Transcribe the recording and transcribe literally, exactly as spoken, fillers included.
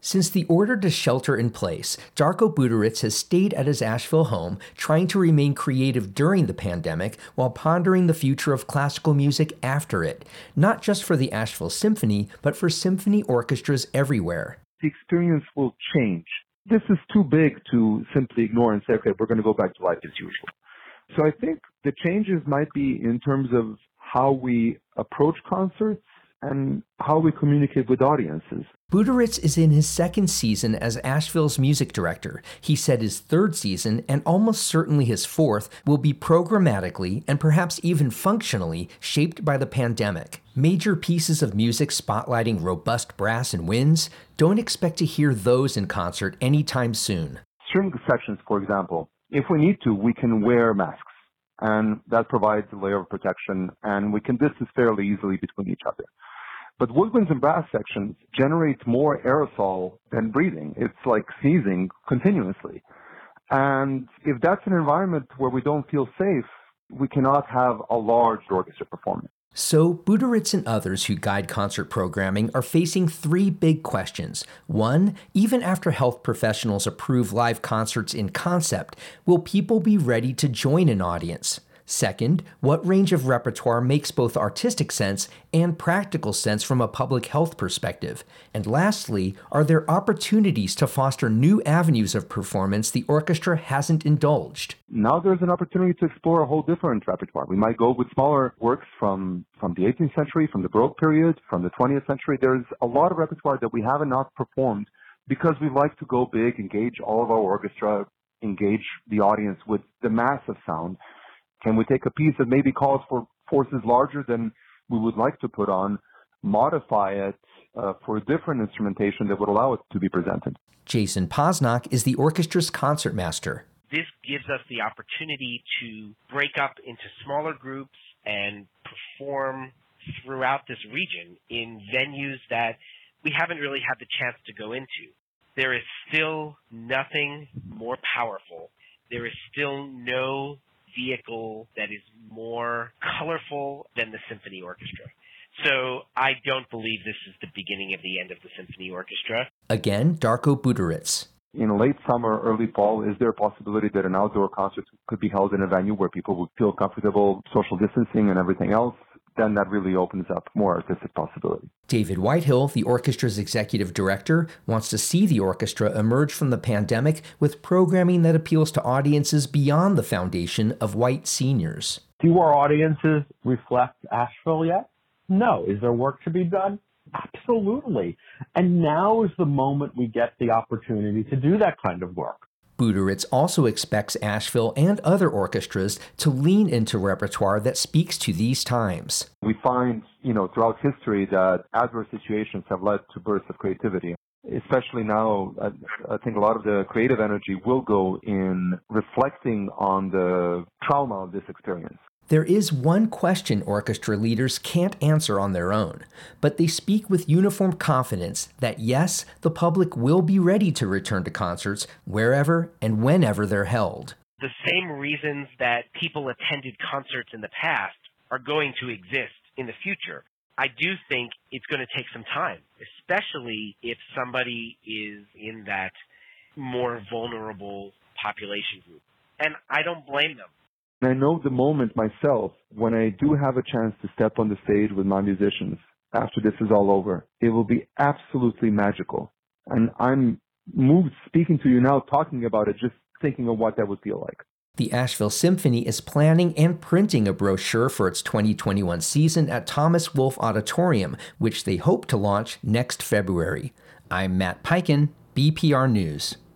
Since the order to shelter in place, Darko Buderitz has stayed at his Asheville home, trying to remain creative during the pandemic while pondering the future of classical music after it, not just for the Asheville Symphony, but for symphony orchestras everywhere. The experience will change. This is too big to simply ignore and say, okay, we're going to go back to life as usual. So I think the changes might be in terms of how we approach concerts and how we communicate with audiences. Buderitz is in his second season as Asheville's music director. He said his third season, and almost certainly his fourth, will be programmatically and perhaps even functionally shaped by the pandemic. Major pieces of music spotlighting robust brass and winds, don't expect to hear those in concert anytime soon. String sections, for example, if we need to, we can wear masks, and that provides a layer of protection, and we can distance fairly easily between each other. But woodwinds and brass sections generate more aerosol than breathing. It's like sneezing continuously. And if that's an environment where we don't feel safe, we cannot have a large orchestra performance. So, Buderitz and others who guide concert programming are facing three big questions. One, even after health professionals approve live concerts in concept, will people be ready to join an audience? Second, what range of repertoire makes both artistic sense and practical sense from a public health perspective? And lastly, are there opportunities to foster new avenues of performance the orchestra hasn't indulged? Now there's an opportunity to explore a whole different repertoire. We might go with smaller works from, from the eighteenth century, from the Baroque period, from the twentieth century. There's a lot of repertoire that we haven't not performed because we like to go big, engage all of our orchestra, engage the audience with the massive sound. Can we take a piece that maybe calls for forces larger than we would like to put on, modify it uh, for a different instrumentation that would allow it to be presented? Jason Posnock is the orchestra's concertmaster. This gives us the opportunity to break up into smaller groups and perform throughout this region in venues that we haven't really had the chance to go into. There is still nothing more powerful. There is still no vehicle that is more colorful than the symphony orchestra. So I don't believe this is the beginning of the end of the symphony orchestra. Again, Darko Buderitz. In late summer, early fall, is there a possibility that an outdoor concert could be held in a venue where people would feel comfortable, social distancing and everything else? Then that really opens up more artistic possibility. David Whitehill, the orchestra's executive director, wants to see the orchestra emerge from the pandemic with programming that appeals to audiences beyond the foundation of white seniors. Do our audiences reflect Asheville yet? No. Is there work to be done? Absolutely. And now is the moment we get the opportunity to do that kind of work. Buderitz also expects Asheville and other orchestras to lean into repertoire that speaks to these times. We find, you know, throughout history that adverse situations have led to bursts of creativity. Especially now, I, I think a lot of the creative energy will go in reflecting on the trauma of this experience. There is one question orchestra leaders can't answer on their own, but they speak with uniform confidence that yes, the public will be ready to return to concerts wherever and whenever they're held. The same reasons that people attended concerts in the past are going to exist in the future. I do think it's going to take some time, especially if somebody is in that more vulnerable population group. And I don't blame them. I know the moment myself when I do have a chance to step on the stage with my musicians after this is all over. It will be absolutely magical. And I'm moved speaking to you now, talking about it, just thinking of what that would feel like. The Asheville Symphony is planning and printing a brochure for its twenty twenty-one season at Thomas Wolfe Auditorium, which they hope to launch next February. I'm Matt Peiken, B P R News.